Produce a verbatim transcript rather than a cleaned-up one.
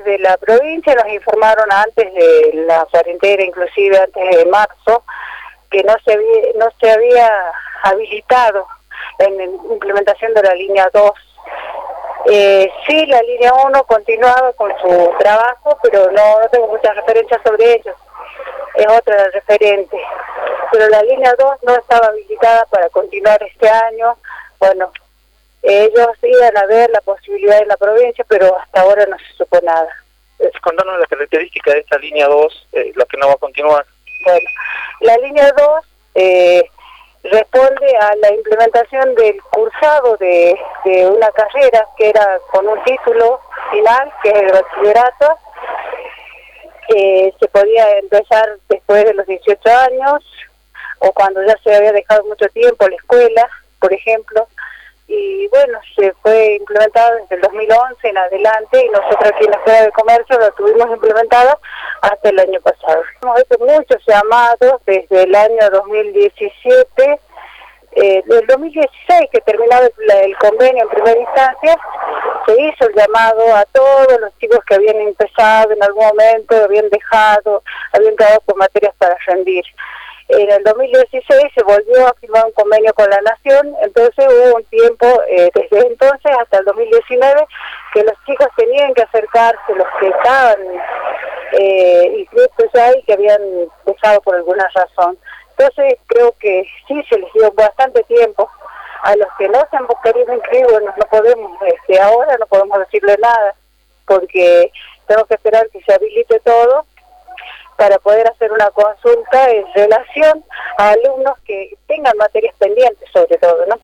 desde la provincia nos informaron antes de la cuarentena, inclusive antes de marzo, que no se había, no se había habilitado en la implementación de la línea dos. Eh, sí, la línea uno continuaba con su trabajo, pero no, no tengo muchas referencias sobre ellos. Es otra referente. Pero la línea dos no estaba habilitada para continuar este año. Bueno, ellos iban a ver la posibilidad en la provincia, pero hasta ahora no se supo nada. Contanos la característica de esta línea dos, eh, la que no va a continuar. Bueno, la línea dos eh, responde a la implementación del cursado de, de una carrera que era con un título final, que es el bachillerato. Eh, se podía empezar después de los dieciocho años, o cuando ya se había dejado mucho tiempo la escuela, por ejemplo. Y bueno, se fue implementado desde el dos mil once en adelante, y nosotros aquí en la Escuela de Comercio lo tuvimos implementado hasta el año pasado. Hemos hecho muchos llamados desde el año dos mil diecisiete, eh, del dos mil dieciséis, que terminaba el, el convenio en primera instancia. Se hizo el llamado a todos los chicos que habían empezado en algún momento, habían dejado, habían quedado con materias para rendir. En el dos mil dieciséis se volvió a firmar un convenio con la Nación, entonces hubo un tiempo, eh, desde entonces hasta el dos mil diecinueve, que los chicos tenían que acercarse, los que estaban eh, inscritos ya y que habían dejado por alguna razón. Entonces creo que sí se les dio bastante tiempo. A los que no se han querido inscribir, bueno, no podemos, este, ahora no podemos decirle nada, porque tenemos que esperar que se habilite todo para poder hacer una consulta en relación a alumnos que tengan materias pendientes, sobre todo, ¿no?